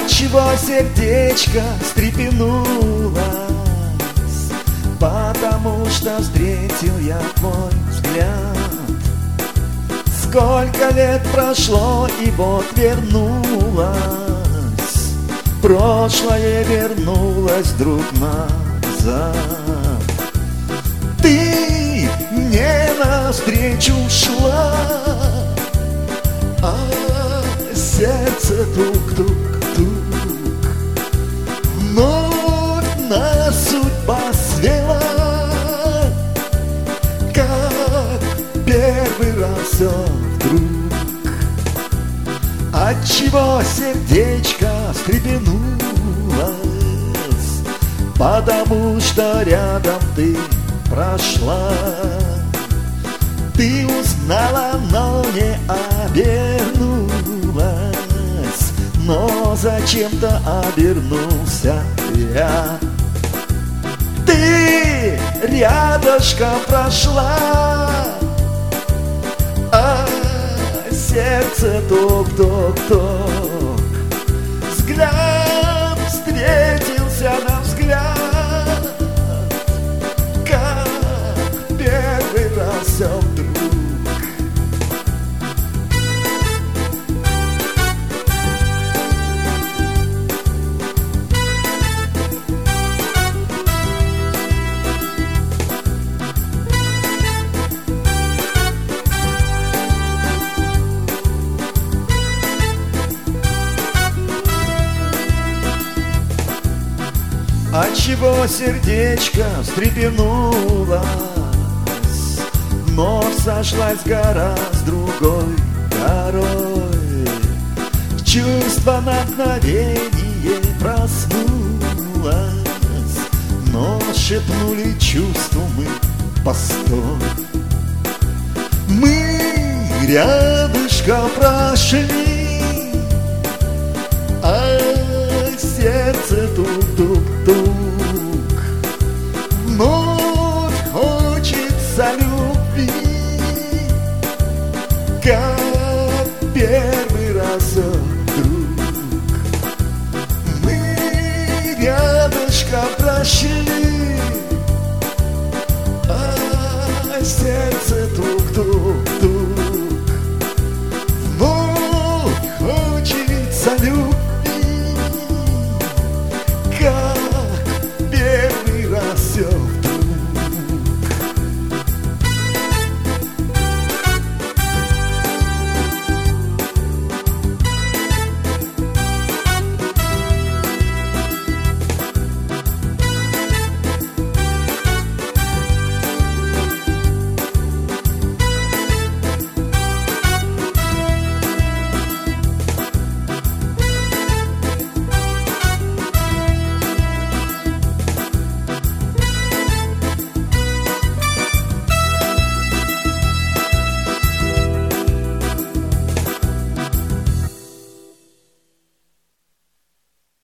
Отчего сердечко встрепенулось? Потому что встретил я твой взгляд. Сколько лет прошло, и вот вернулось. Прошлое вернулось вдруг назад. Ты мне навстречу шла, а сердце тук-тук-тук. Вновь нас судьба свела, как первый раз все вдруг. Отчего сердечко встрепенулось? Потому что рядом ты прошла. Ты узнала, но не обернулась. Но зачем-то обернулся я. Ты рядышком прошла, а сердце тук-тук-тук. Взгляд встретился на взгляд, как первый раз все вдруг. Отчего сердечко встрепенулось? Вновь сошлась гора с другой горой. Чувство на мгновение проснулось, но шепнули чувству мы: постой. Мы рядышком прошли, а сердце тук-тук-тук. Вновь хочется любви, как первый раз вдруг. Мы рядышком прошли, а сердце тук-тук-тук.